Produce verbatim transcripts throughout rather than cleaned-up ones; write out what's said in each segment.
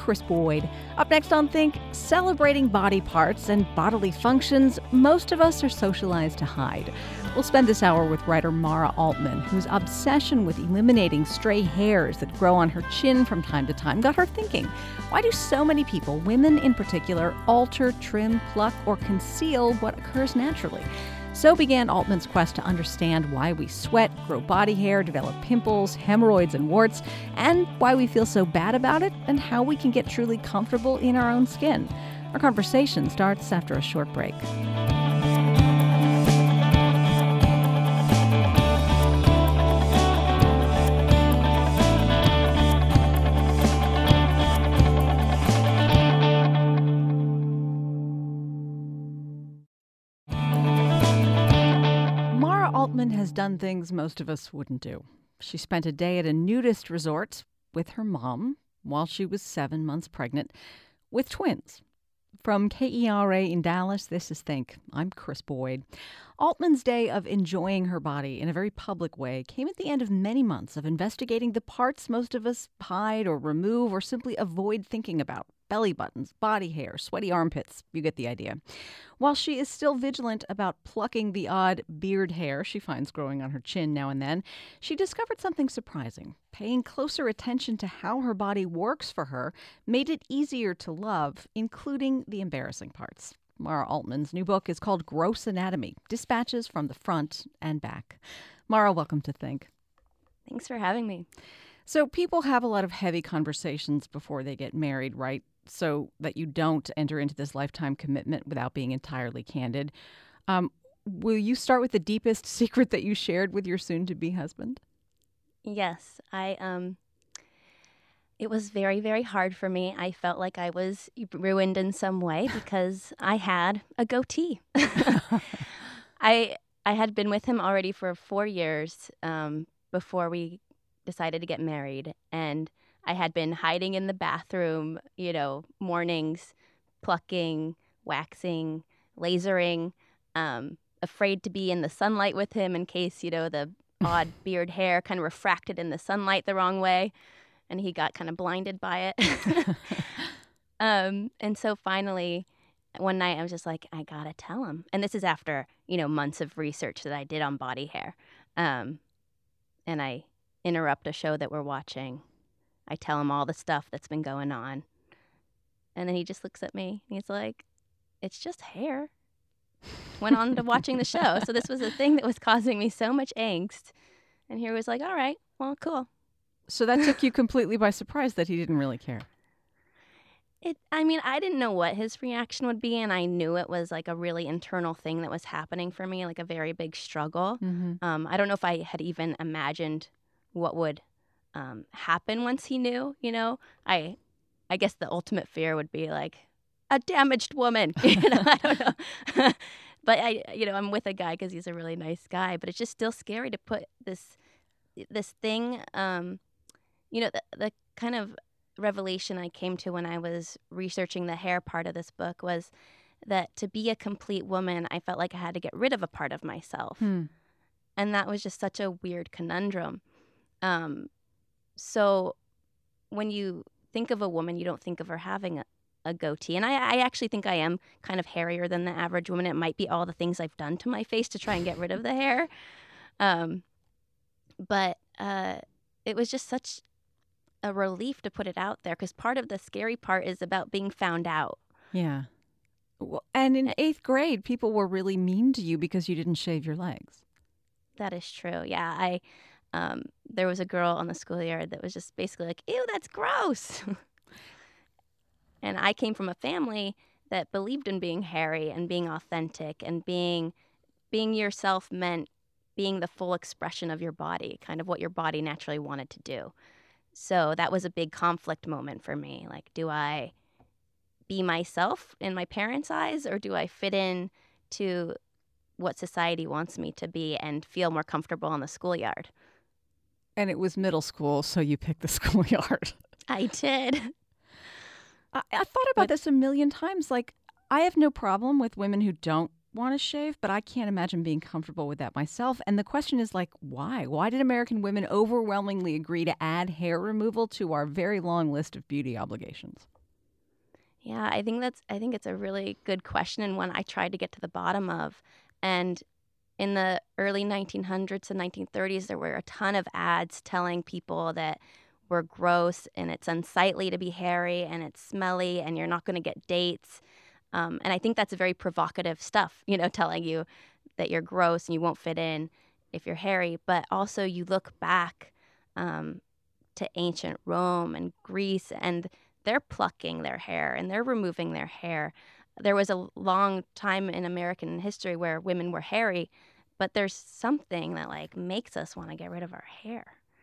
Chris Boyd. Up next on Think, celebrating body parts and bodily functions most of us are socialized to hide. We'll spend this hour with writer Mara Altman, whose obsession with eliminating stray hairs that grow on her chin from time to time got her thinking. Why do so many people, women in particular, alter, trim, pluck, or conceal what occurs naturally? So began Altman's quest to understand why we sweat, grow body hair, develop pimples, hemorrhoids, and warts, and why we feel so bad about it, and how we can get truly comfortable in our own skin. Our conversation starts after a short break. Altman has done things most of us wouldn't do. She spent a day at a nudist resort with her mom while she was seven months pregnant with twins. From K E R A in Dallas, this is Think. I'm Chris Boyd. Altman's day of enjoying her body in a very public way came at the end of many months of investigating the parts most of us hide or remove or simply avoid thinking about. Belly buttons, body hair, sweaty armpits. You get the idea. While she is still vigilant about plucking the odd beard hair she finds growing on her chin now and then, she discovered something surprising. Paying closer attention to how her body works for her made it easier to love, including the embarrassing parts. Mara Altman's new book is called Gross Anatomy, Dispatches from the Front and Back. Mara, welcome to Think. Thanks for having me. So people have a lot of heavy conversations before they get married, right? So that you don't enter into this lifetime commitment without being entirely candid. Um, will you start with the deepest secret that you shared with your soon-to-be husband? Yes, I um it was very, very hard for me. I felt like I was ruined in some way because I had a goatee. I I had been with him already for four years um, before we decided to get married, and I had been hiding in the bathroom, you know, mornings, plucking, waxing, lasering, um, afraid to be in the sunlight with him in case, you know, the odd beard hair kind of refracted in the sunlight the wrong way, and he got kind of blinded by it. um, and so finally, one night I was just like, I gotta tell him. And this is after, you know, months of research that I did on body hair. Um, and I interrupt a show that we're watching. I tell him all the stuff that's been going on. And then he just looks at me and he's like, it's just hair. Went on to watching the show. So this was a thing that was causing me so much angst. And he was like, all right, well, cool. So that took you completely by surprise that he didn't really care. It. I mean, I didn't know what his reaction would be. And I knew it was like a really internal thing that was happening for me, like a very big struggle. Mm-hmm. Um, I don't know if I had even imagined what would Um, happen once he knew, you know. I I guess the ultimate fear would be like a damaged woman, you know, I don't know. But I, you know, I'm with a guy because he's a really nice guy, but it's just still scary to put this this thing, um, you know, the, the kind of revelation I came to when I was researching the hair part of this book was that to be a complete woman, I felt like I had to get rid of a part of myself. Hmm. And that was just such a weird conundrum. Um, So when you think of a woman, you don't think of her having a, a goatee. And I, I actually think I am kind of hairier than the average woman. It might be all the things I've done to my face to try and get rid of the hair. Um, but uh, it was just such a relief to put it out there because part of the scary part is about being found out. Yeah. Well, and in eighth grade, people were really mean to you because you didn't shave your legs. That is true. Yeah, I... Um, there was a girl on the schoolyard that was just basically like, ew, that's gross. And I came from a family that believed in being hairy and being authentic and being being yourself meant being the full expression of your body, kind of what your body naturally wanted to do. So that was a big conflict moment for me. Like, do I be myself in my parents' eyes or do I fit in to what society wants me to be and feel more comfortable on the schoolyard? And it was middle school, so you picked the schoolyard. I did. I, I thought about but, this a million times. Like, I have no problem with women who don't want to shave, but I can't imagine being comfortable with that myself. And the question is, like, why? Why did American women overwhelmingly agree to add hair removal to our very long list of beauty obligations? Yeah, I think that's I think it's a really good question and one I tried to get to the bottom of. And in the early nineteen hundreds and nineteen thirties, there were a ton of ads telling people that we're gross and it's unsightly to be hairy and it's smelly and you're not going to get dates. Um, and I think that's very provocative stuff, you know, telling you that you're gross and you won't fit in if you're hairy. But also you look back um, to ancient Rome and Greece, and they're plucking their hair and they're removing their hair. There was a long time in American history where women were hairy, but there's something that like makes us want to get rid of our hair.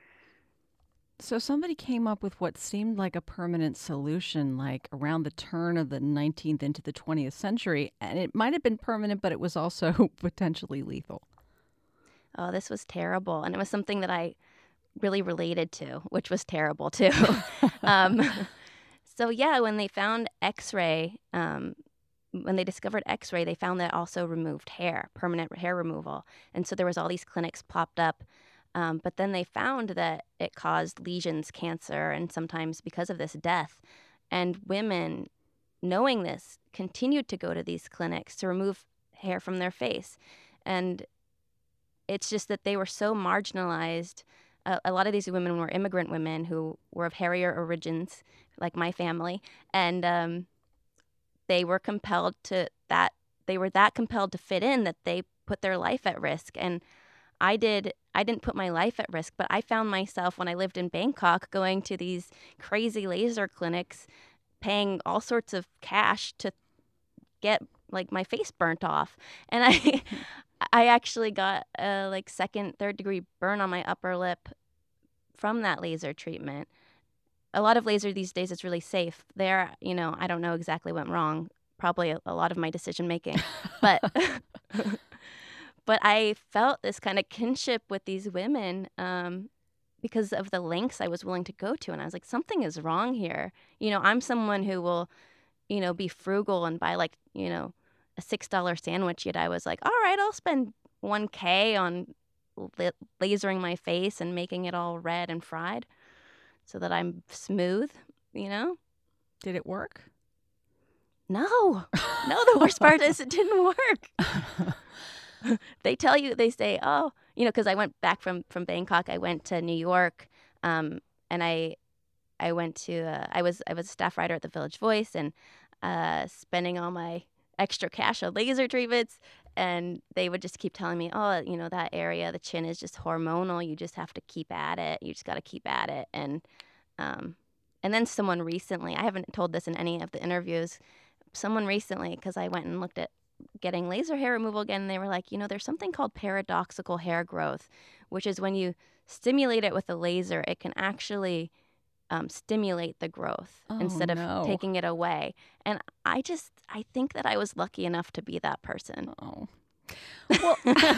So somebody came up with what seemed like a permanent solution, like around the turn of the nineteenth into the twentieth century, and it might have been permanent, but it was also potentially lethal. Oh, this was terrible, and it was something that I really related to, which was terrible too. um, so yeah, when they found X-ray, um, when they discovered X-ray, they found that it also removed hair, permanent hair removal, and so there was all these clinics popped up. Um, but then they found that it caused lesions, cancer, and sometimes because of this, death. And women, knowing this, continued to go to these clinics to remove hair from their face. And it's just that they were so marginalized. Uh, a lot of these women were immigrant women who were of hairier origins, like my family. And um, they were compelled to that, they were that compelled to fit in that they put their life at risk. And I did. I didn't put my life at risk, but I found myself when I lived in Bangkok going to these crazy laser clinics, paying all sorts of cash to get like my face burnt off. And I, I actually got a like second, third degree burn on my upper lip from that laser treatment. A lot of laser these days is really safe. There, you know, I don't know exactly what went wrong. Probably a, a lot of my decision making, but. But I felt this kind of kinship with these women um, because of the lengths I was willing to go to. And I was like, something is wrong here. You know, I'm someone who will, you know, be frugal and buy like, you know, a six dollar sandwich. Yet I was like, all right, I'll spend one K on la- lasering my face and making it all red and fried so that I'm smooth, you know? Did it work? No. No, the worst part is it didn't work. They tell you, they say, oh, you know, because I went back from, from Bangkok, I went to New York, um, and I I went to, uh, I was I was a staff writer at the Village Voice, and uh, spending all my extra cash on laser treatments, and they would just keep telling me, oh, you know, that area, the chin is just hormonal, you just have to keep at it, you just got to keep at it, and um, and then someone recently, I haven't told this in any of the interviews, someone recently, because I went and looked at getting laser hair removal again, and they were like, you know, there's something called paradoxical hair growth, which is when you stimulate it with a laser, it can actually um, stimulate the growth Oh, instead of no. taking it away. And I just, I think that I was lucky enough to be that person. Oh. Well,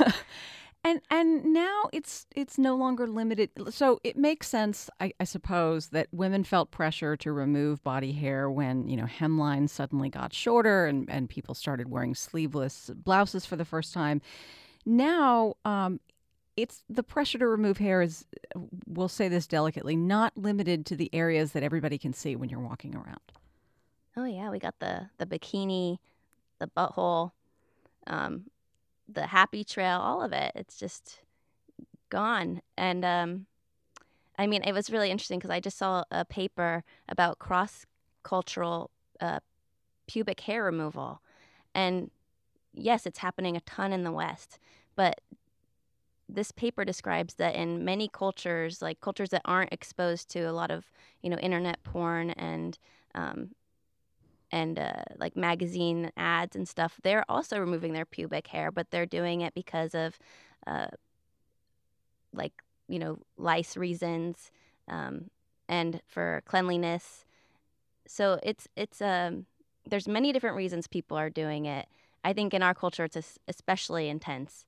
and and now it's it's no longer limited. So it makes sense, I, I suppose, that women felt pressure to remove body hair when, you know, hemlines suddenly got shorter and, and people started wearing sleeveless blouses for the first time. Now, um, it's the pressure to remove hair is, we'll say this delicately, not limited to the areas that everybody can see when you're walking around. Oh yeah, we got the the bikini, the butthole, um, the happy trail, all of it. It's just gone. And um, I mean, it was really interesting because I just saw a paper about cross-cultural uh, pubic hair removal. And yes, it's happening a ton in the West, but this paper describes that in many cultures, like cultures that aren't exposed to a lot of, you know, internet porn and um, and uh, like magazine ads and stuff, they're also removing their pubic hair, but they're doing it because of uh, like, you know, lice reasons um, and for cleanliness. So it's it's um there's many different reasons people are doing it. I think in our culture it's es- especially intense.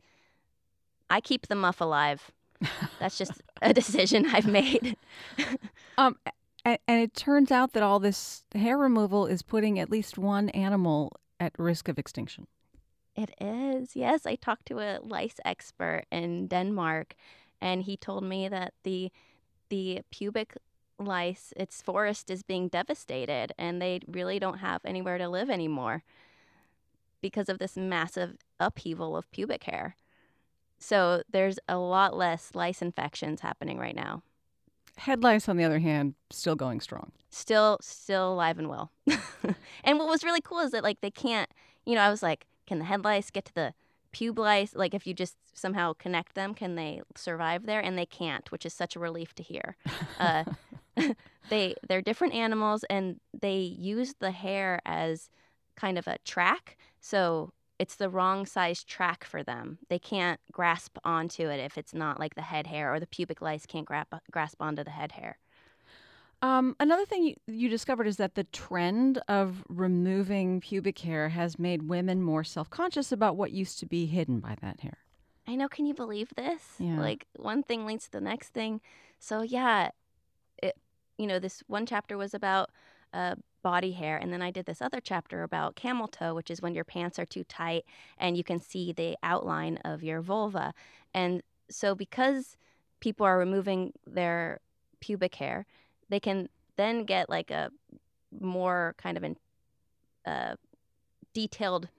I keep the muff alive. That's just a decision I've made. Um, and, and it turns out that all this hair removal is putting at least one animal at risk of extinction. It is. Yes, I talked to a lice expert in Denmark, and he told me that the the pubic lice, its forest is being devastated, and they really don't have anywhere to live anymore because of this massive upheaval of pubic hair. So there's a lot less lice infections happening right now. Head lice, on the other hand, still going strong. Still, still alive and well. And what was really cool is that, like, they can't, you know, I was like, can the head lice get to the pube lice? Like, if you just somehow connect them, can they survive there? And they can't, which is such a relief to hear. Uh, they, they're different animals, and they use the hair as kind of a track. So it's the wrong size track for them. They can't grasp onto it if it's not like the head hair, or the pubic lice can't grasp, grasp onto the head hair. Um, another thing you, you discovered is that the trend of removing pubic hair has made women more self-conscious about what used to be hidden by that hair. I know. Can you believe this? Yeah. Like, one thing leads to the next thing. So, yeah, it, you know, this one chapter was about uh, body hair, and then I did this other chapter about camel toe, which is when your pants are too tight and you can see the outline of your vulva. And so because people are removing their pubic hair, they can then get like a more kind of an uh, detailed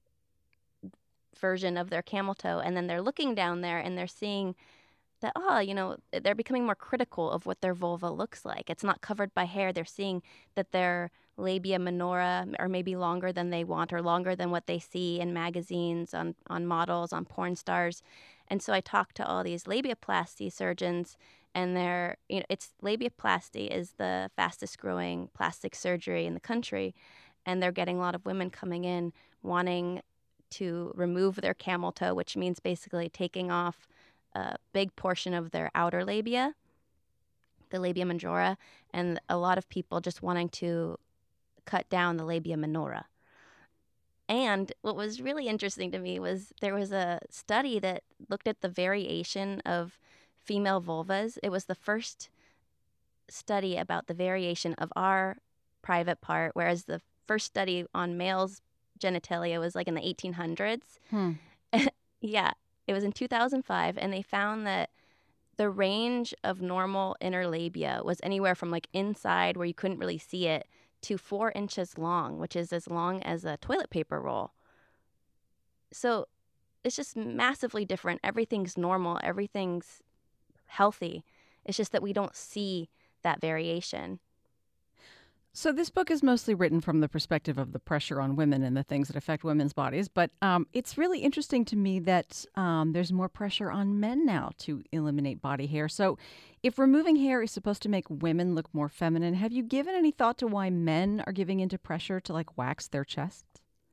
version of their camel toe, and then they're looking down there and they're seeing that, oh, you know, they're becoming more critical of what their vulva looks like. It's not covered by hair. They're seeing that their labia minora are maybe longer than they want, or longer than what they see in magazines, on, on models, on porn stars. And so I talked to all these labiaplasty surgeons, and they're, you know, it's labiaplasty is the fastest growing plastic surgery in the country. And they're getting a lot of women coming in wanting to remove their camel toe, which means basically taking off a big portion of their outer labia, the labia majora, and a lot of people just wanting to cut down the labia minora. And what was really interesting to me was there was a study that looked at the variation of female vulvas. It was the first study about the variation of our private part, whereas the first study on males' genitalia was like in the eighteen hundreds. Hmm. Yeah, it was in two thousand five, and they found that the range of normal inner labia was anywhere from like inside, where you couldn't really see it, to four inches long, which is as long as a toilet paper roll. So it's just massively different. Everything's normal. Everything's healthy. It's just that we don't see that variation. So this book is mostly written from the perspective of the pressure on women and the things that affect women's bodies. But um, it's really interesting to me that um, there's more pressure on men now to eliminate body hair. So if removing hair is supposed to make women look more feminine, have you given any thought to why men are giving into pressure to like wax their chests?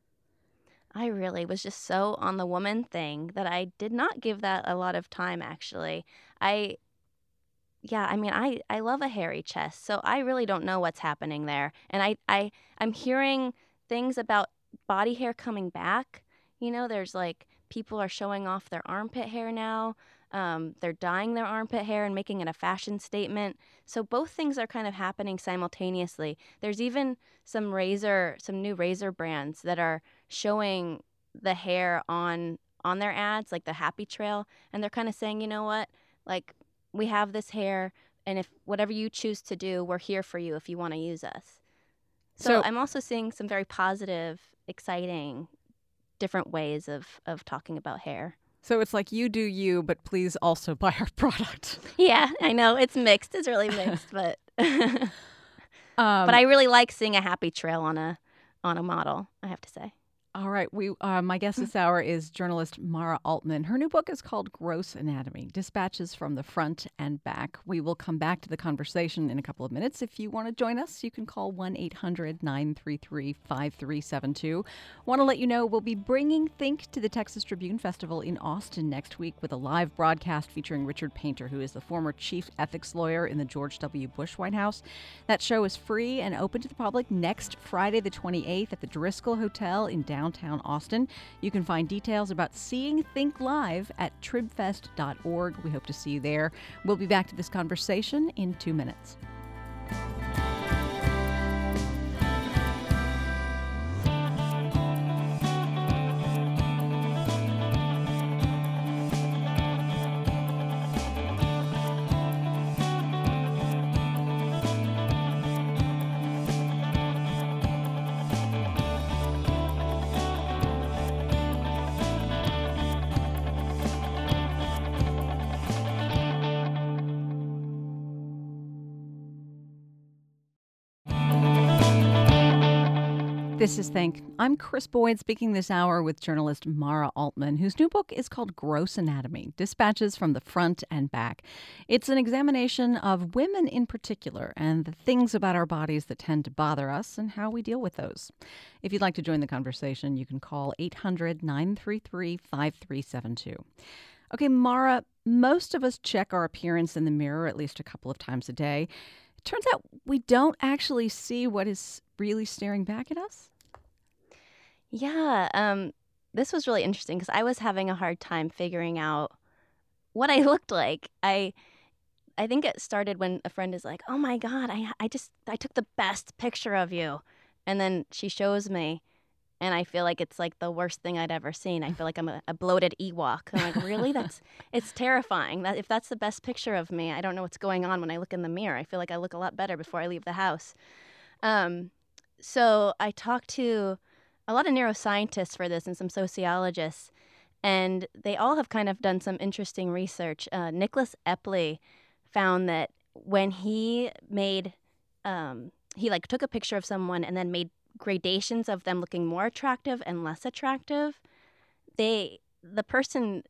I really was just so on the woman thing that I did not give that a lot of time, actually. I... Yeah, I mean, I, I love a hairy chest, so I really don't know what's happening there. And I, I, I'm hearing things about body hair coming back. You know, there's like people are showing off their armpit hair now. Um, they're dyeing their armpit hair and making it a fashion statement. So both things are kind of happening simultaneously. There's even some razor, some new razor brands that are showing the hair on on their ads, like the Happy Trail. And they're kind of saying, you know what, like, we have this hair, and if whatever you choose to do, we're here for you if you want to use us. So, so I'm also seeing some very positive, exciting, different ways of, of talking about hair. So it's like you do you, but please also buy our product. Yeah, I know. It's mixed. It's really mixed, but um, but I really like seeing a Happy Trail on a on a model, I have to say. All right. We uh, my guest this hour is journalist Mara Altman. Her new book is called Gross Anatomy, Dispatches from the Front and Back. We will come back to the conversation in a couple of minutes. If you want to join us, you can call one eight hundred nine three three five three seven two. Want to let you know we'll be bringing Think to the Texas Tribune Festival in Austin next week with a live broadcast featuring Richard Painter, who is the former chief ethics lawyer in the George W. Bush White House. That show is free and open to the public next Friday the twenty-eighth at the Driscoll Hotel in downtown downtown Austin. You can find details about seeing Think live at tribfest dot org. We hope to see you there. We'll be back to this conversation in two minutes. This is Think. I'm Chris Boyd, speaking this hour with journalist Mara Altman, whose new book is called Gross Anatomy, Dispatches from the Front and Back. It's an examination of women in particular and the things about our bodies that tend to bother us and how we deal with those. If you'd like to join the conversation, you can call eight hundred, nine three three, five three seven two. Okay, Mara, most of us check our appearance in the mirror at least a couple of times a day. It turns out we don't actually see what is really staring back at us. Yeah, um, this was really interesting because I was having a hard time figuring out what I looked like. I I think it started when a friend is like, "Oh my God, I I just I took the best picture of you," and then she shows me, and I feel like it's like the worst thing I'd ever seen. I feel like I'm a, a bloated Ewok. I'm like, really? That's it's terrifying. That if that's the best picture of me, I don't know what's going on when I look in the mirror. I feel like I look a lot better before I leave the house. Um, so I talked to a lot of neuroscientists for this and some sociologists, and they all have kind of done some interesting research. Uh, Nicholas Epley found that when he made, um, he like took a picture of someone and then made gradations of them looking more attractive and less attractive, they, the person,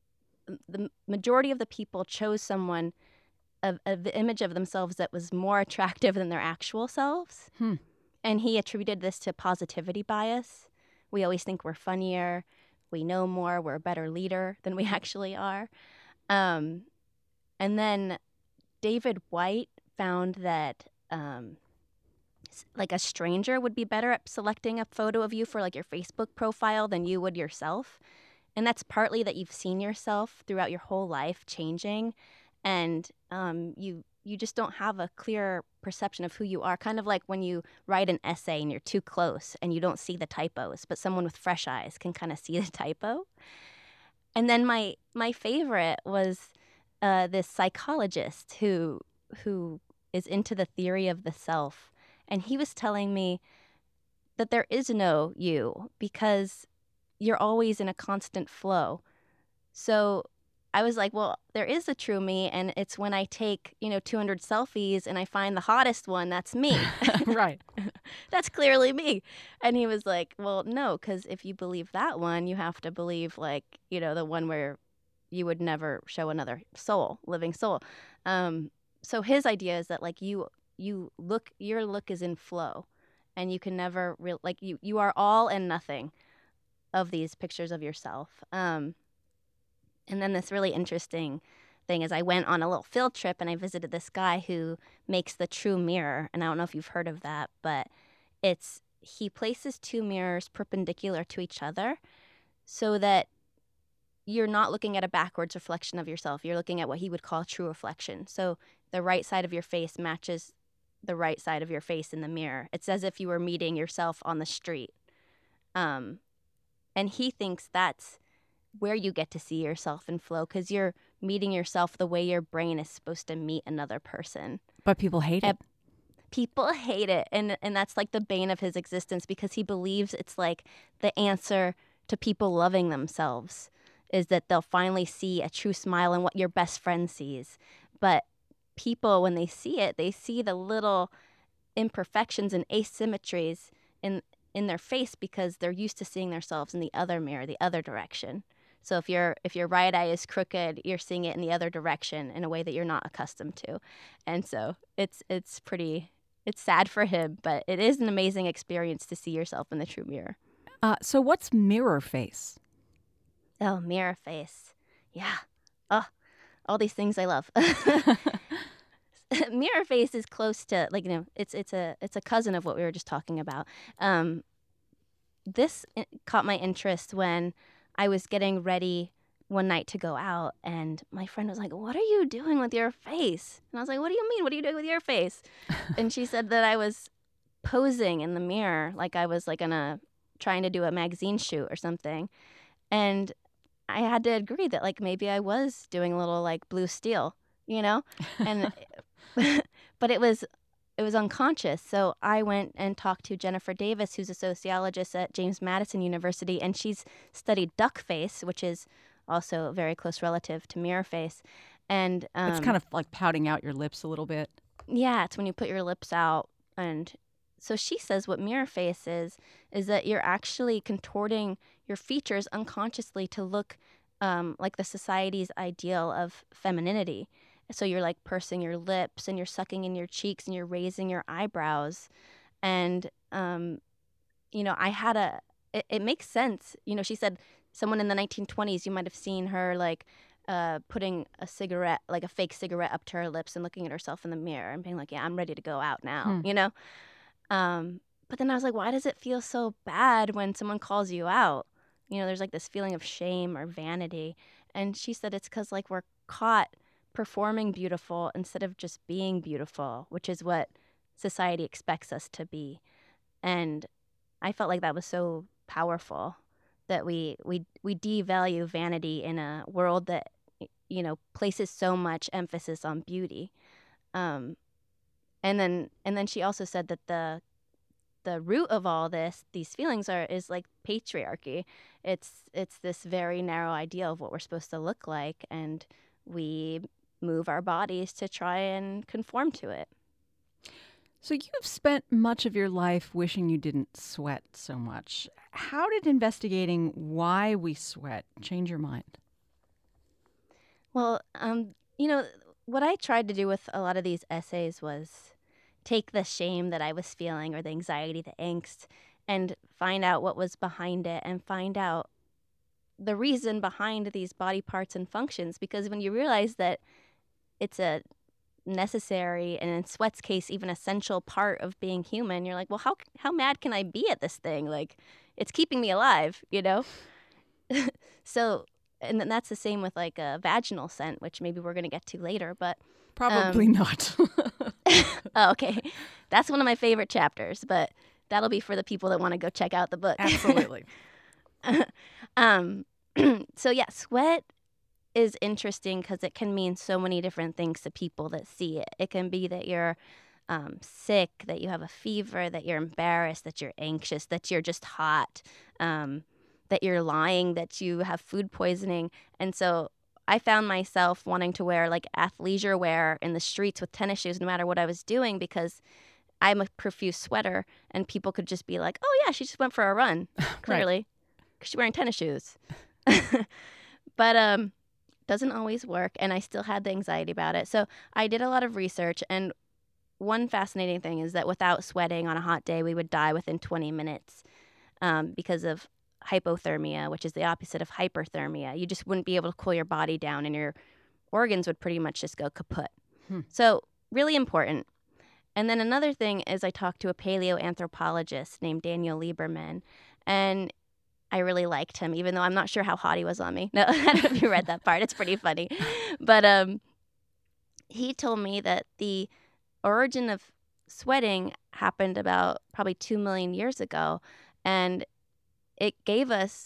the majority of the people chose someone, of, of the image of themselves that was more attractive than their actual selves. Hmm. And he attributed this to positivity bias. We always think we're funnier, we know more, we're a better leader than we actually are. Um, and then David White found that um, like a stranger would be better at selecting a photo of you for like your Facebook profile than you would yourself. And that's partly that you've seen yourself throughout your whole life changing, and um, you you just don't have a clear perception of who you are. Kind of like when you write an essay and you're too close and you don't see the typos, but someone with fresh eyes can kind of see the typo. And then my my favorite was uh, this psychologist who who is into the theory of the self, and he was telling me that there is no you because you're always in a constant flow. So I was like, well, there is a true me, and it's when I take, you know, two hundred selfies and I find the hottest one, that's me. Right. That's clearly me. And he was like, well, no, because if you believe that one, you have to believe, like, you know, the one where you would never show another soul, living soul. Um, so his idea is that, like, you you look, your look is in flow, and you can never, re- like, you, you are all and nothing of these pictures of yourself. Um And then this really interesting thing is I went on a little field trip and I visited this guy who makes the True Mirror. And I don't know if you've heard of that, but it's he places two mirrors perpendicular to each other so that you're not looking at a backwards reflection of yourself. You're looking at what he would call true reflection. So the right side of your face matches the right side of your face in the mirror. It's as if you were meeting yourself on the street. Um, and he thinks that's where you get to see yourself in flow, because you're meeting yourself the way your brain is supposed to meet another person. But people hate and it. People hate it, and and that's like the bane of his existence, because he believes it's like the answer to people loving themselves is that they'll finally see a true smile in what your best friend sees. But people, when they see it, they see the little imperfections and asymmetries in in their face because they're used to seeing themselves in the other mirror, the other direction. So if your if your right eye is crooked, you're seeing it in the other direction in a way that you're not accustomed to. And so it's it's pretty it's sad for him, but it is an amazing experience to see yourself in the true mirror. Uh, so what's mirror face? Oh, mirror face. Yeah. Oh, all these things I love. Mirror face is close to, like, you know, it's it's a it's a cousin of what we were just talking about. Um, this caught my interest when I was getting ready one night to go out, and my friend was like, "What are you doing with your face?" And I was like, "What do you mean? What are you doing with your face?" And she said that I was posing in the mirror, like I was like in a trying to do a magazine shoot or something. And I had to agree that, like, maybe I was doing a little like Blue Steel, you know, and but it was. It was unconscious. So I went and talked to Jennifer Davis, who's a sociologist at James Madison University, and she's studied duck face, which is also a very close relative to mirror face. And um, it's kind of like pouting out your lips a little bit. Yeah, it's when you put your lips out, and so she says what mirror face is, is that you're actually contorting your features unconsciously to look um, like the society's ideal of femininity. So you're like pursing your lips and you're sucking in your cheeks and you're raising your eyebrows. And, um, you know, I had a, it, it makes sense. You know, she said someone in the nineteen twenties, you might have seen her like uh, putting a cigarette, like a fake cigarette up to her lips and looking at herself in the mirror and being like, yeah, I'm ready to go out now, hmm. you know? Um, but then I was like, why does it feel so bad when someone calls you out? You know, there's like this feeling of shame or vanity. And she said it's because like we're caught performing beautiful instead of just being beautiful, which is what society expects us to be. And I felt like that was so powerful, that we we we devalue vanity in a world that, you know, places so much emphasis on beauty. Um, and then and then she also said that the the root of all this, these feelings are is like patriarchy. It's it's this very narrow idea of what we're supposed to look like, and we move our bodies to try and conform to it. So you've spent much of your life wishing you didn't sweat so much. How did investigating why we sweat change your mind? Well, um, you know, what I tried to do with a lot of these essays was take the shame that I was feeling or the anxiety, the angst, and find out what was behind it and find out the reason behind these body parts and functions. Because when you realize that it's a necessary, and in sweat's case, even essential part of being human, you're like, well, how how mad can I be at this thing? Like, it's keeping me alive, you know? So, and then that's the same with like a vaginal scent, which maybe we're going to get to later, but probably um, not. Oh, okay. That's one of my favorite chapters, but that'll be for the people that want to go check out the book. Absolutely. um, so yeah, sweat is interesting because it can mean so many different things to people that see it. It can be that you're um, sick, that you have a fever, that you're embarrassed, that you're anxious, that you're just hot, um, that you're lying, that you have food poisoning. And so I found myself wanting to wear like athleisure wear in the streets with tennis shoes no matter what I was doing, because I'm a profuse sweater and people could just be like, oh yeah, she just went for a run, clearly, because she's wearing tennis shoes. But um, doesn't always work, and I still had the anxiety about it. So I did a lot of research, and one fascinating thing is that without sweating on a hot day, we would die within twenty minutes um, because of hypothermia, which is the opposite of hyperthermia. You just wouldn't be able to cool your body down, and your organs would pretty much just go kaput. Hmm. So really important. And then another thing is I talked to a paleoanthropologist named Daniel Lieberman, and I really liked him, even though I'm not sure how hot he was on me. No, I don't know if you read that part. It's pretty funny. But um, he told me that the origin of sweating happened about probably two million years ago, and it gave us,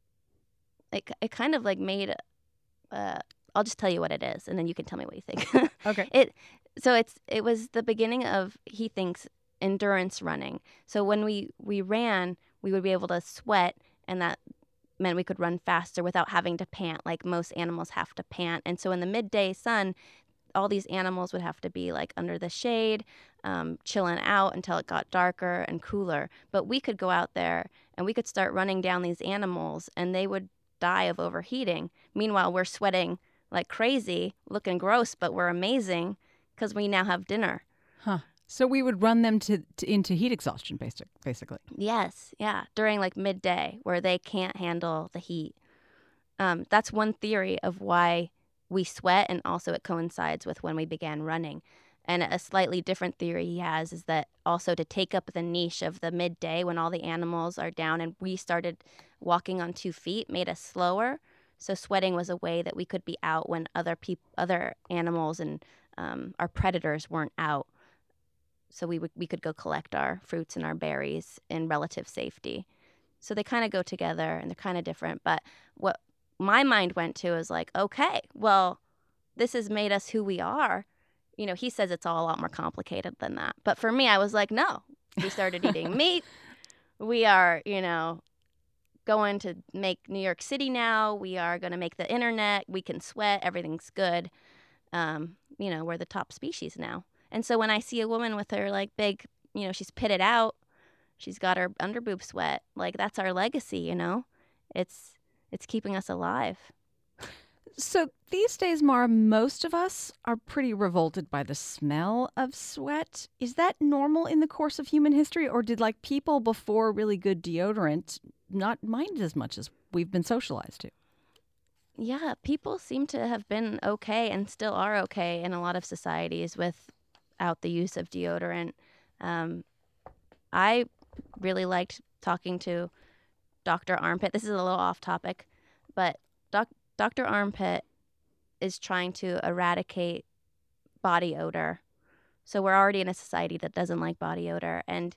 it, it kind of like made, uh, I'll just tell you what it is, and then you can tell me what you think. Okay. It So it's it was the beginning of, he thinks, endurance running. So when we, we ran, we would be able to sweat, and that meant we could run faster without having to pant like most animals have to pant. And so in the midday sun, all these animals would have to be like under the shade, um, chilling out until it got darker and cooler. But we could go out there and we could start running down these animals and they would die of overheating. Meanwhile, we're sweating like crazy, looking gross, but we're amazing because we now have dinner. Huh. So we would run them to, to into heat exhaustion, basic, basically. Yes, yeah, during like midday where they can't handle the heat. Um, that's one theory of why we sweat, and also it coincides with when we began running. And a slightly different theory he has is that also to take up the niche of the midday when all the animals are down and we started walking on two feet made us slower. So sweating was a way that we could be out when other peop- other animals and um, our predators weren't out. So we would we could go collect our fruits and our berries in relative safety. So they kind of go together and they're kind of different. But what my mind went to is like, okay, well, this has made us who we are. You know, he says it's all a lot more complicated than that. But for me, I was like, no, we started eating meat. We are, you know, going to make New York City now. We are going to make the internet. We can sweat. Everything's good. Um, you know, we're the top species now. And so when I see a woman with her like big you know, she's pitted out. She's got her underboob sweat. Like, that's our legacy, you know? It's it's keeping us alive. So these days, Mara, most of us are pretty revolted by the smell of sweat. Is that normal in the course of human history, or did like people before really good deodorant not mind as much as we've been socialized to? Yeah, people seem to have been okay and still are okay in a lot of societies without the use of deodorant. Um, I really liked talking to Doctor Armpit. This is a little off topic, but doc- Doctor Armpit is trying to eradicate body odor. So we're already in a society that doesn't like body odor, and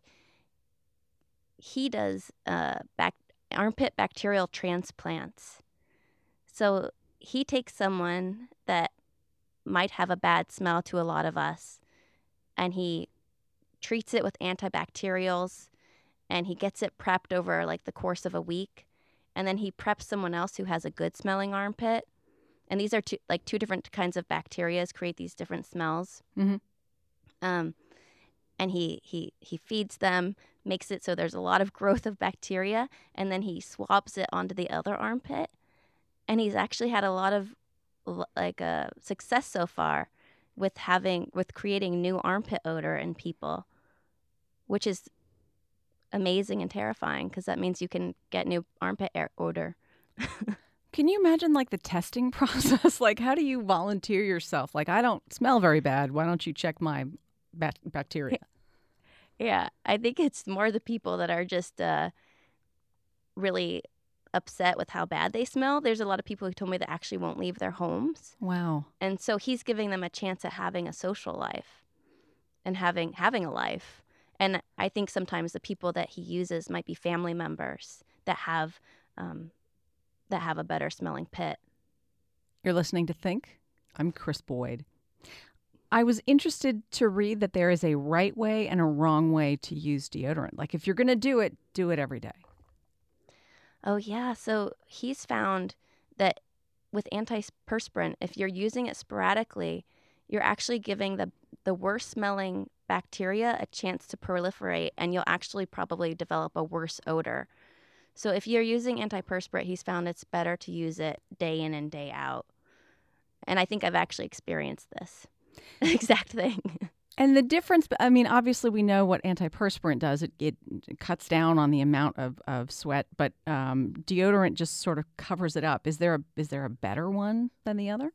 he does uh, bac- armpit bacterial transplants. So he takes someone that might have a bad smell to a lot of us, and he treats it with antibacterials, and he gets it prepped over like the course of a week, and then he preps someone else who has a good smelling armpit. And these are two, like two different kinds of bacteria create these different smells. Mm-hmm. Um, and he, he, he feeds them, makes it so there's a lot of growth of bacteria, and then he swabs it onto the other armpit. And he's actually had a lot of like uh, success so far with having with creating new armpit odor in people, which is amazing and terrifying because that means you can get new armpit air odor. Can you imagine like the testing process? Like, how do you volunteer yourself? Like, I don't smell very bad. Why don't you check my bat- bacteria? Yeah, I think it's more the people that are just uh, really upset with how bad they smell. There's a lot of people who told me that actually won't leave their homes. Wow. And so he's giving them a chance at having a social life and having having a life. And I think sometimes the people that he uses might be family members that have um, that have a better smelling pit. You're listening to Think. I'm Chris Boyd. I was interested to read that there is a right way and a wrong way to use deodorant. Like, if you're going to do it, do it every day. Oh, yeah. So he's found that with antiperspirant, if you're using it sporadically, you're actually giving the, the worst smelling bacteria a chance to proliferate, and you'll actually probably develop a worse odor. So if you're using antiperspirant, he's found it's better to use it day in and day out. And I think I've actually experienced this exact thing. And the difference, I mean, obviously we know what antiperspirant does. It, it cuts down on the amount of, of sweat, but um, deodorant just sort of covers it up. Is there a is there a better one than the other?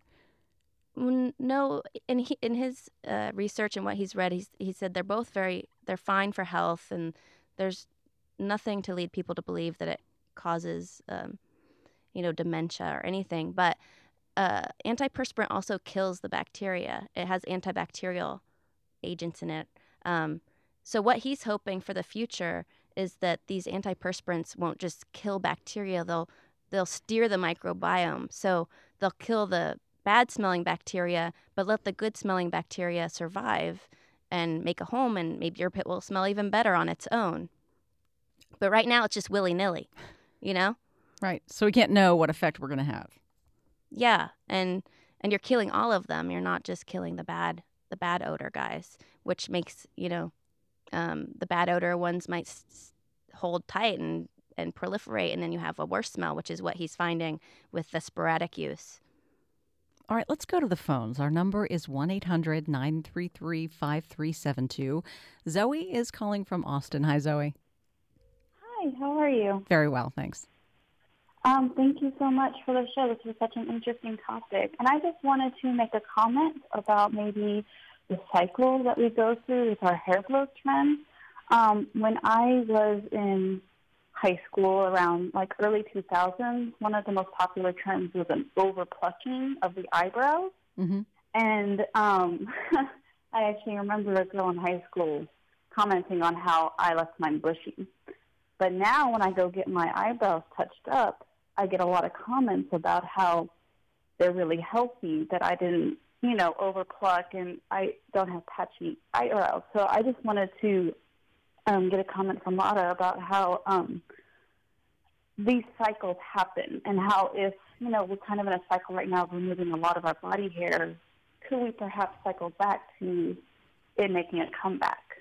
No, in he, in his uh, research and what he's read, he's, he said they're both very, they're fine for health, and there's nothing to lead people to believe that it causes, um, you know, dementia or anything. But uh, antiperspirant also kills the bacteria. It has antibacterial agents in it. Um, so what he's hoping for the future is that these antiperspirants won't just kill bacteria. They'll they'll steer the microbiome. So they'll kill the bad smelling bacteria, but let the good smelling bacteria survive and make a home, and maybe your pit will smell even better on its own. But right now it's just willy-nilly, you know? Right. So we can't know what effect we're going to have. Yeah, and and you're killing all of them. You're not just killing the bad the bad odor guys, which makes, you know, um, the bad odor ones might s- hold tight and, and proliferate, and then you have a worse smell, which is what he's finding with the sporadic use. All right, let's go to the phones. Our number is one eight hundred nine three three five three seven two. Zoe is calling from Austin. Hi, Zoe. Hi, how are you? Very well, thanks. Um, thank you so much for the show. This was such an interesting topic. And I just wanted to make a comment about maybe the cycle that we go through with our hair growth trend. Um, when I was in high school around like early two thousands, one of the most popular trends was an over-plucking of the eyebrows. Mm-hmm. And um, I actually remember a girl in high school commenting on how I left mine bushy. But now when I go get my eyebrows touched up, I get a lot of comments about how they're really healthy, that I didn't, you know, overpluck, and I don't have patchy eyebrows. So I just wanted to um, get a comment from Mara about how um, these cycles happen, and how if, you know, we're kind of in a cycle right now of removing a lot of our body hair, could we perhaps cycle back to it making a comeback?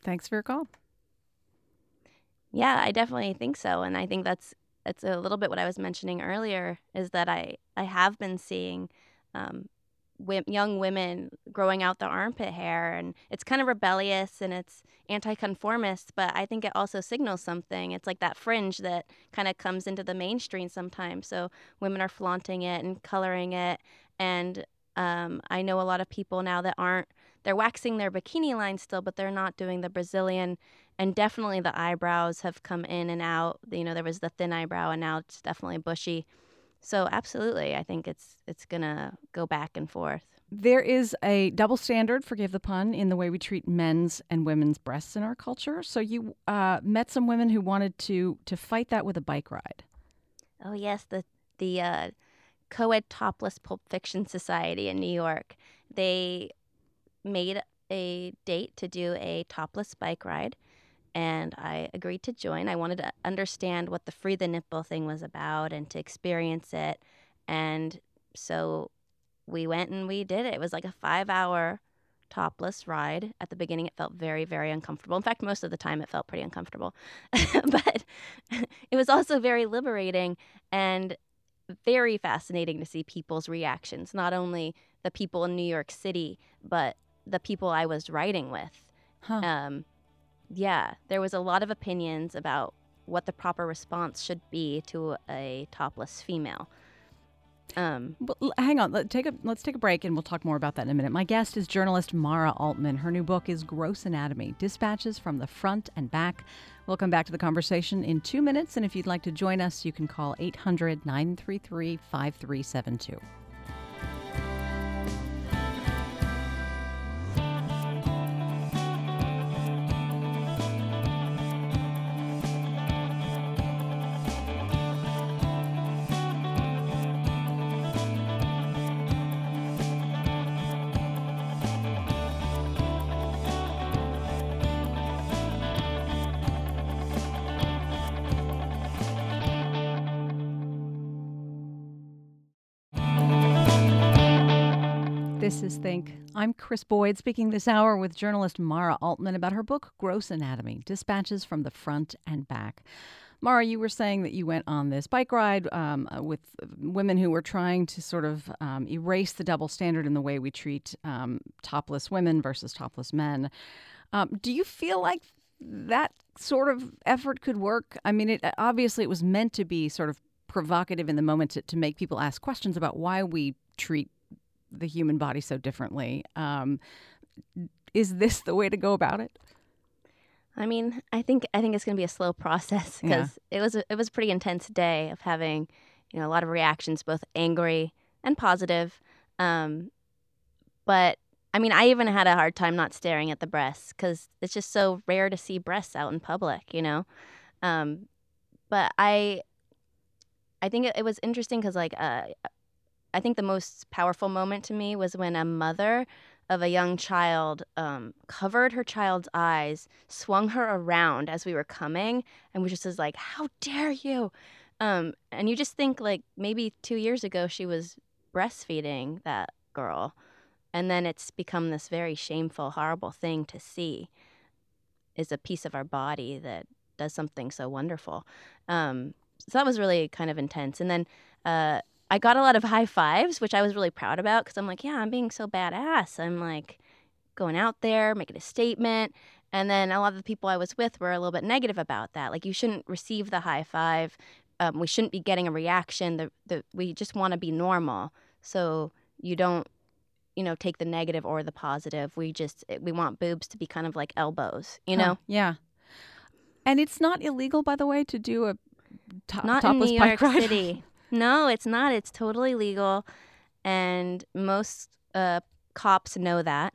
Thanks for your call. Yeah, I definitely think so. And I think that's it's a little bit what I was mentioning earlier, is that I, I have been seeing um, wi- young women growing out the armpit hair, and it's kind of rebellious and it's anti-conformist, but I think it also signals something. It's like that fringe that kind of comes into the mainstream sometimes. So women are flaunting it and coloring it. And um, I know a lot of people now that aren't, they're waxing their bikini line still, but they're not doing the Brazilian. And definitely the eyebrows have come in and out. You know, there was the thin eyebrow and now it's definitely bushy. So absolutely, I think it's it's going to go back and forth. There is a double standard, forgive the pun, in the way we treat men's and women's breasts in our culture. So you uh, met some women who wanted to to fight that with a bike ride. Oh, yes, the, the uh, Co-ed Topless Pulp Fiction Society in New York. They made a date to do a topless bike ride, and I agreed to join. I wanted to understand what the Free the Nipple thing was about and to experience it. And so we went and we did it. It was like a five-hour topless ride. At the beginning, it felt very, very uncomfortable. In fact, most of the time, it felt pretty uncomfortable. But it was also very liberating and very fascinating to see people's reactions, not only the people in New York City, but the people I was riding with. Huh. Um, yeah, there was a lot of opinions about what the proper response should be to a topless female. Um, Well, l- hang on. Let, take a, let's take a break and we'll talk more about that in a minute. My guest is journalist Mara Altman. Her new book is Gross Anatomy, Dispatches from the Front and Back. We'll come back to the conversation in two minutes. And if you'd like to join us, you can call eight hundred, nine three three, five three seven two. This is Think. I'm Chris Boyd, speaking this hour with journalist Mara Altman about her book, Gross Anatomy, Dispatches from the Front and Back. Mara, you were saying that you went on this bike ride um, with women who were trying to sort of um, erase the double standard in the way we treat um, topless women versus topless men. Um, do you feel like that sort of effort could work? I mean, it, obviously it was meant to be sort of provocative in the moment to, to make people ask questions about why we treat the human body so differently. Um, is this the way to go about it? I mean, I think I think it's going to be a slow process because yeah. it was a, it was a pretty intense day of having, you know, a lot of reactions, both angry and positive. Um, but I mean, I even had a hard time not staring at the breasts because it's just so rare to see breasts out in public, you know. Um, but I, I think it, it was interesting because, like, uh, I think the most powerful moment to me was when a mother of a young child um, covered her child's eyes, swung her around as we were coming, and was just as like, "How dare you!" Um, and you just think, like, maybe two years ago she was breastfeeding that girl, and then it's become this very shameful, horrible thing to see. Is a piece of our body that does something so wonderful. Um, so that was really kind of intense. And then uh, I got a lot of high fives, which I was really proud about because I'm like, yeah, I'm being so badass. I'm like going out there, making a statement. And then a lot of the people I was with were a little bit negative about that. Like, you shouldn't receive the high five. Um, we shouldn't be getting a reaction. The, the, we just want to be normal. So you don't, you know, take the negative or the positive. We just, we want boobs to be kind of like elbows, you know? Huh, yeah. And it's not illegal, by the way, to do a to- not topless in New bike York ride? City. No, it's not. It's totally legal. And most uh, cops know that.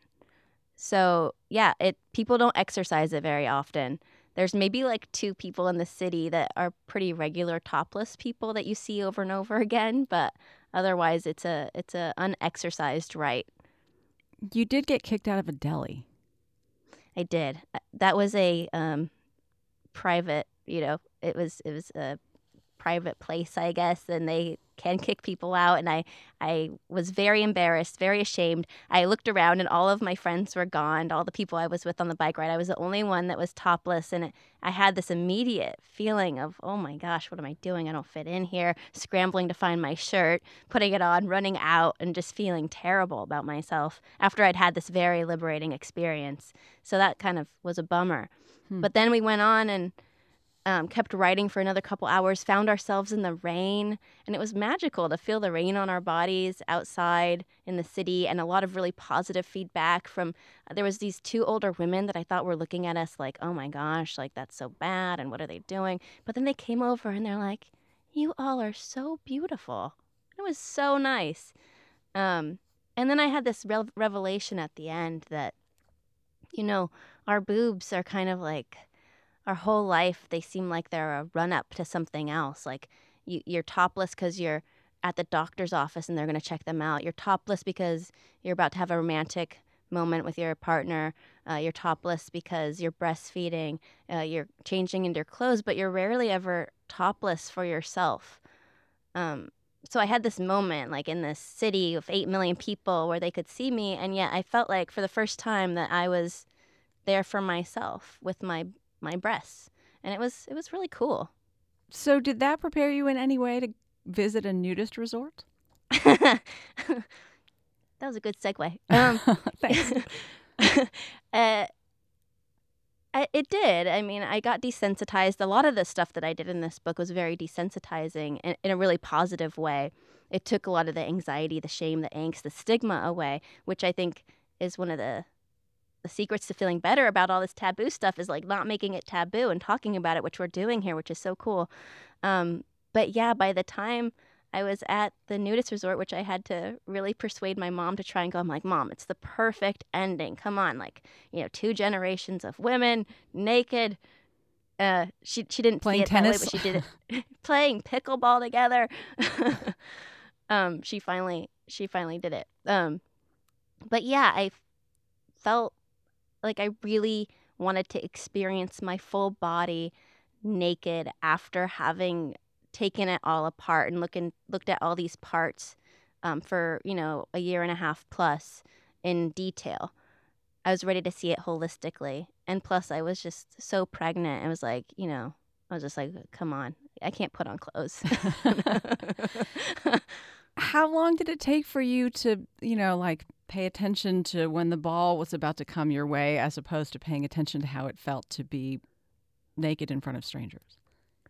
So, yeah, it people don't exercise it very often. There's maybe like two people in the city that are pretty regular topless people that you see over and over again, but otherwise it's a it's a unexercised right. You did get kicked out of a deli. I did. That was a um, private, you know, it was it was a private place, I guess, and they can kick people out. And I, I was very embarrassed, very ashamed. I looked around and all of my friends were gone. All the people I was with on the bike ride, I was the only one that was topless. And it, I had this immediate feeling of, oh my gosh, what am I doing? I don't fit in here. Scrambling to find my shirt, putting it on, running out, and just feeling terrible about myself after I'd had this very liberating experience. So that kind of was a bummer. Hmm. But then we went on and Um, kept riding for another couple hours, found ourselves in the rain, and it was magical to feel the rain on our bodies outside in the city, and a lot of really positive feedback from, uh, there was these two older women that I thought were looking at us like, oh my gosh, like that's so bad, and what are they doing? But then they came over and they're like, you all are so beautiful. It was so nice. Um, and then I had this re- revelation at the end that, you know, our boobs are kind of like, our whole life, they seem like they're a run-up to something else. Like you, you're topless because you're at the doctor's office and they're going to check them out. You're topless because you're about to have a romantic moment with your partner. Uh, you're topless because you're breastfeeding. Uh, you're changing into your clothes, but you're rarely ever topless for yourself. Um, so I had this moment, like in this city of eight million people where they could see me, and yet I felt like for the first time that I was there for myself with my my breasts, and it was it was really cool. So did that prepare you in any way to visit a nudist resort? That was a good segue. Um, Thanks. uh, I, it did. I mean, I got desensitized. A lot of the stuff that I did in this book was very desensitizing in, in a really positive way. It took a lot of the anxiety, the shame, the angst, the stigma away, which I think is one of the The secrets to feeling better about all this taboo stuff is like not making it taboo and talking about it, which we're doing here, which is so cool. Um, but yeah, by the time I was at the nudist resort, which I had to really persuade my mom to try and go, I'm like, Mom, it's the perfect ending. Come on. Like, you know, two generations of women naked. Uh, she she didn't playing see it tennis, that way, but she did it. Playing pickleball together. um, she finally she finally did it. Um, but yeah, I felt like I really wanted to experience my full body naked after having taken it all apart and looking looked at all these parts um, for, you know, a year and a half plus in detail. I was ready to see it holistically. And plus I was just so pregnant. It was like, you know, I was just like, come on, I can't put on clothes. How long did it take for you to, you know, like pay attention to when the ball was about to come your way as opposed to paying attention to how it felt to be naked in front of strangers?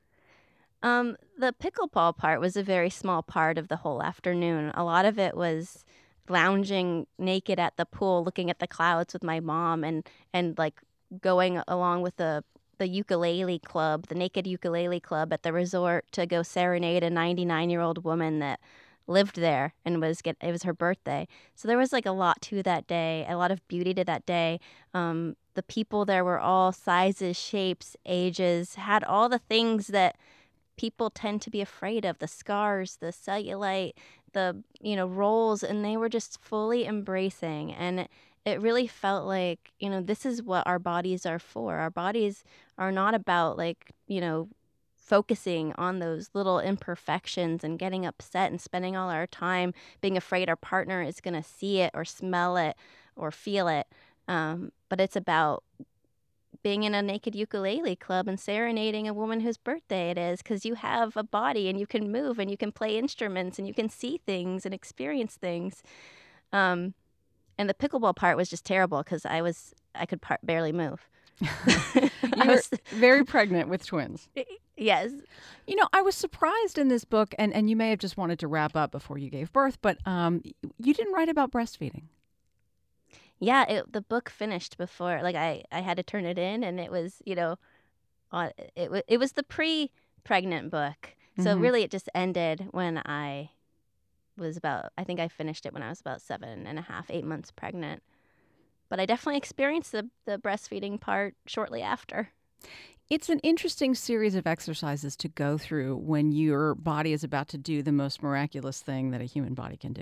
Um, the pickleball part was a very small part of the whole afternoon. A lot of it was lounging naked at the pool, looking at the clouds with my mom and, and like going along with the the ukulele club, the naked ukulele club at the resort to go serenade a ninety-nine-year-old woman that lived there and was get it was her birthday. So there was like a lot to that day, a lot of beauty to that day. Um, the people there were all sizes, shapes, ages, had all the things that people tend to be afraid of, the scars, the cellulite, the, you know, rolls, and they were just fully embracing. And it, it really felt like, you know, this is what our bodies are for. Our bodies are not about like, you know, focusing on those little imperfections and getting upset and spending all our time being afraid our partner is going to see it or smell it or feel it. Um, but it's about being in a naked ukulele club and serenading a woman whose birthday it is, because you have a body and you can move and you can play instruments and you can see things and experience things. Um, and the pickleball part was just terrible because I was I could par- barely move. You were very pregnant with twins. Yes. You know, I was surprised in this book, and, and you may have just wanted to wrap up before you gave birth, but um, you didn't write about breastfeeding. Yeah, it, the book finished before, like I, I had to turn it in, and it was, you know, uh, it, it was the pre-pregnant book. So Mm-hmm. really it just ended when I was about, I think I finished it when I was about seven and a half, eight months pregnant. But I definitely experienced the, the breastfeeding part shortly after. It's an interesting series of exercises to go through when your body is about to do the most miraculous thing that a human body can do.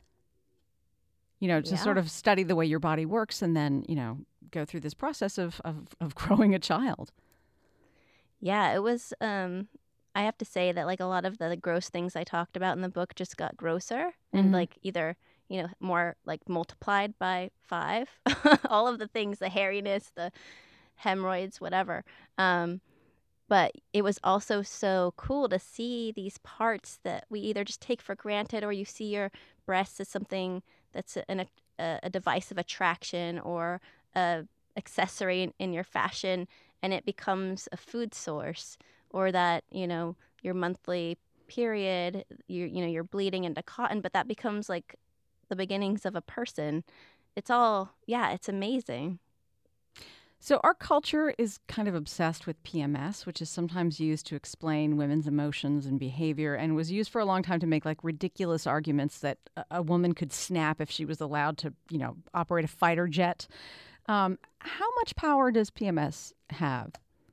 You know, to Yeah. sort of study the way your body works and then, you know, go through this process of, of, of growing a child. Yeah, it was, um, I have to say that like a lot of the gross things I talked about in the book just got grosser Mm-hmm. and like either, you know, more like multiplied by five. All of the things, the hairiness, the hemorrhoids, whatever. Um, but it was also so cool to see these parts that we either just take for granted, or you see your breasts as something that's an, a, a device of attraction or a accessory in, in your fashion, and it becomes a food source, or that, you know, your monthly period, you you know, you're bleeding into cotton, but that becomes like the beginnings of a person. It's all, yeah, it's amazing. So our culture is kind of obsessed with P M S, which is sometimes used to explain women's emotions and behavior, and was used for a long time to make like ridiculous arguments that a, a woman could snap if she was allowed to, you know, operate a fighter jet. Um, how much power does P M S have?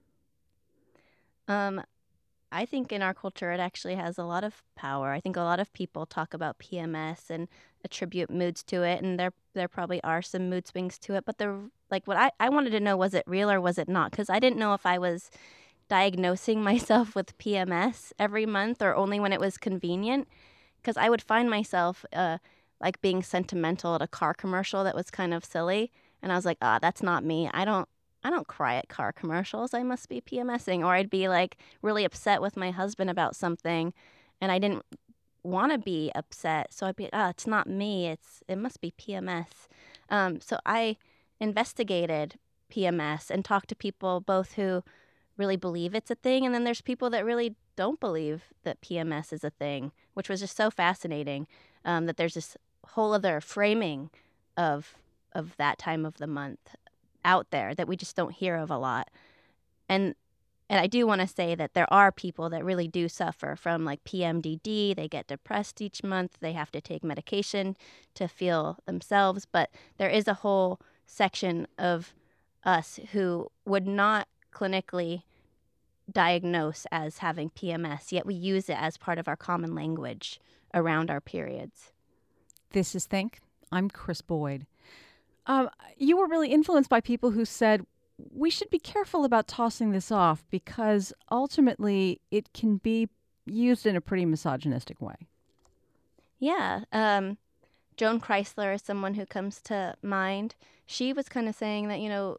Um, I think in our culture it actually has a lot of power. I think a lot of people talk about P M S and attribute moods to it, and there there probably are some mood swings to it. But the like, what I, I wanted to know, was it real or was it not? Because I didn't know if I was diagnosing myself with P M S every month or only when it was convenient. Because I would find myself uh, like being sentimental at a car commercial that was kind of silly, and I was like, ah, that's not me. I don't. I don't cry at car commercials. I must be PMSing. Or I'd be like really upset with my husband about something, and I didn't want to be upset. So I'd be, oh, it's not me. It's it must be P M S. Um, so I investigated P M S and talked to people both who really believe it's a thing, and then there's people that really don't believe that P M S is a thing, which was just so fascinating. Um, that there's this whole other framing of of that time of the month out there that we just don't hear of a lot. And and I do want to say that there are people that really do suffer from like P M D D. They get depressed each month. They have to take medication to feel themselves. But there is a whole section of us who would not clinically diagnose as having P M S, yet we use it as part of our common language around our periods. This is Think. I'm Chris Boyd. Um, you were really influenced by people who said we should be careful about tossing this off because ultimately it can be used in a pretty misogynistic way. Yeah. Um, Joan Chrysler is someone who comes to mind. She was kind of saying that, you know,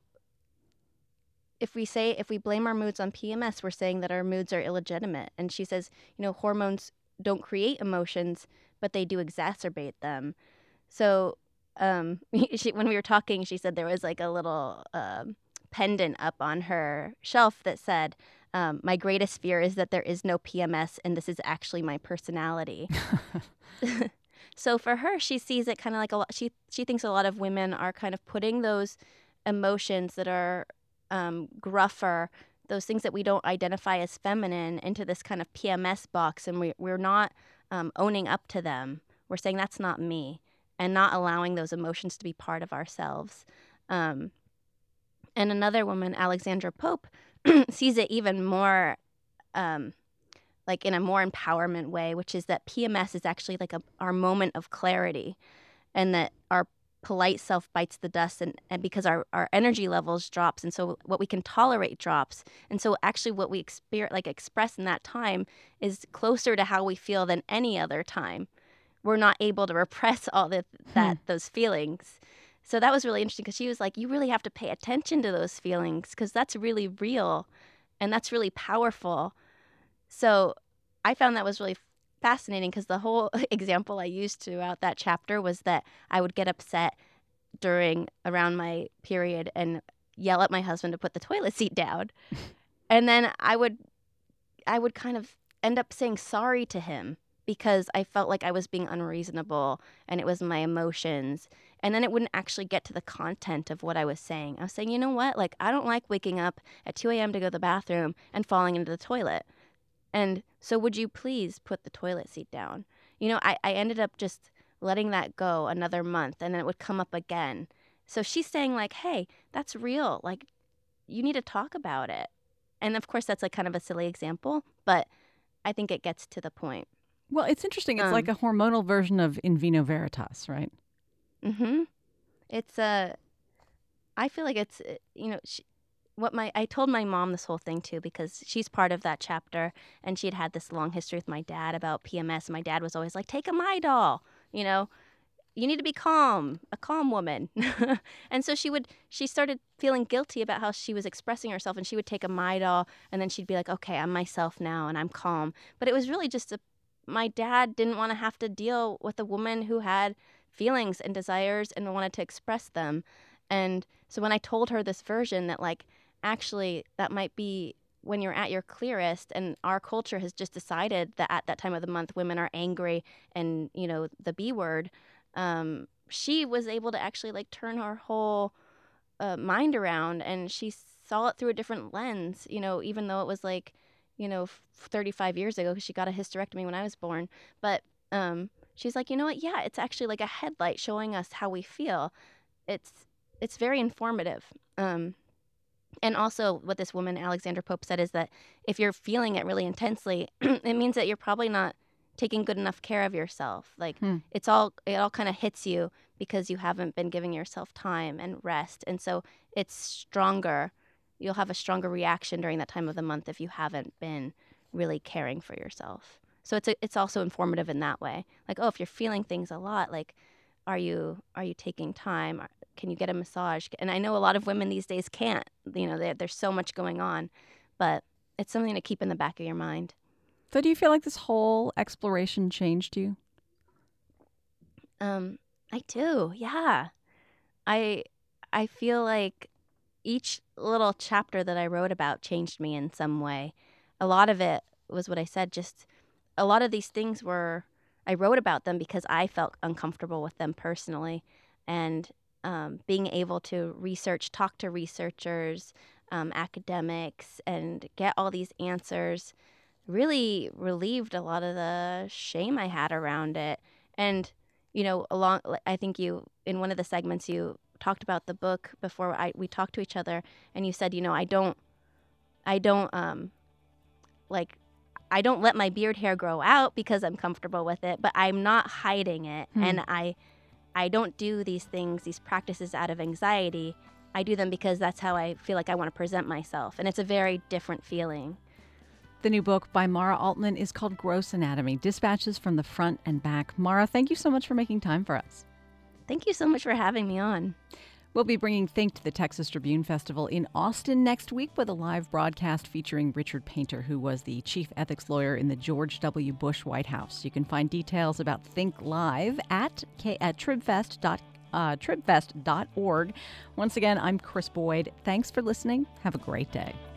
if we say, if we blame our moods on P M S, we're saying that our moods are illegitimate. And she says, you know, hormones don't create emotions, but they do exacerbate them. So Um, she, when we were talking, she said there was like a little um, pendant up on her shelf that said, um, my greatest fear is that there is no P M S and this is actually my personality. So for her, she sees it kind of like a lot, she, she thinks a lot of women are kind of putting those emotions that are um, gruffer, those things that we don't identify as feminine, into this kind of P M S box, and we, we're not um, owning up to them. We're saying that's not me, and not allowing those emotions to be part of ourselves. Um, and another woman, Alexandra Pope, sees it even more, um, like in a more empowerment way, which is that P M S is actually like a, our moment of clarity, and that our polite self bites the dust, and, and because our, our energy levels drops, and so what we can tolerate drops. And so actually what we experience, like express in that time is closer to how we feel than any other time. We're not able to repress all the, that hmm. those feelings. So that was really interesting, because she was like, you really have to pay attention to those feelings because that's really real and that's really powerful. So I found that was really fascinating, because the whole example I used throughout that chapter was that I would get upset during around my period and yell at my husband to put the toilet seat down. And then I would I would kind of end up saying sorry to him, because I felt like I was being unreasonable and it was my emotions. And then it wouldn't actually get to the content of what I was saying. I was saying, you know what? Like, I don't like waking up at two a.m. to go to the bathroom and falling into the toilet. And so would you please put the toilet seat down? You know, I, I ended up just letting that go another month, and then it would come up again. So she's saying like, hey, that's real. Like, you need to talk about it. And of course, that's like kind of a silly example, but I think it gets to the point. Well, it's interesting. It's um, like a hormonal version of in vino veritas, right? Mm-hmm. It's a, uh, I feel like it's, you know, she, what my I told my mom this whole thing too, because she's part of that chapter, and she'd had this long history with my dad about P M S. And my dad was always like, "Take a Midol, you know, you need to be calm, a calm woman." And so she would she started feeling guilty about how she was expressing herself, and she would take a Midol, and then she'd be like, "Okay, I'm myself now, and I'm calm." But it was really just a my dad didn't want to have to deal with a woman who had feelings and desires and wanted to express them. And so when I told her this version that, like, actually, that might be when you're at your clearest, and our culture has just decided that at that time of the month, women are angry and, you know, the B word, um, she was able to actually, like, turn her whole uh, mind around, and she saw it through a different lens, you know, even though it was, like, you know, thirty-five years ago, because she got a hysterectomy when I was born. But um, she's like, you know what? Yeah, it's actually like a headlight showing us how we feel. It's it's very informative. Um, And also what this woman, Alexandra Pope, said is that if you're feeling it really intensely, it means that you're probably not taking good enough care of yourself. Like hmm. it's all, it all kind of hits you because you haven't been giving yourself time and rest. And so it's stronger. You'll have a stronger reaction during that time of the month if you haven't been really caring for yourself. So it's a, it's also informative in that way. Like, oh, if you're feeling things a lot, like, are you are you taking time? Can you get a massage? And I know a lot of women these days can't. You know, there's so much going on, but it's something to keep in the back of your mind. So do you feel like this whole exploration changed you? Um, I do, yeah. I I feel like each little chapter that I wrote about changed me in some way. A lot of it was what I said, just a lot of these things were, I wrote about them because I felt uncomfortable with them personally. And um, being able to research, talk to researchers, um, academics, and get all these answers really relieved a lot of the shame I had around it. And, you know, along, I think you, in one of the segments, you talked about the book before I, we talked to each other, and you said, you know, I don't, I don't, um, like, I don't let my beard hair grow out because I'm comfortable with it, but I'm not hiding it. Hmm. And I, I don't do these things, these practices out of anxiety. I do them because that's how I feel like I want to present myself. And it's a very different feeling. The new book by Mara Altman is called Gross Anatomy, Dispatches from the Front and Back. Mara, thank you so much for making time for us. Thank you so much for having me on. We'll be bringing Think to the Texas Tribune Festival in Austin next week with a live broadcast featuring Richard Painter, who was the chief ethics lawyer in the George W. Bush White House. You can find details about Think Live at, K- at tribfest dot, uh, tribfest dot org. Once again, I'm Chris Boyd. Thanks for listening. Have a great day.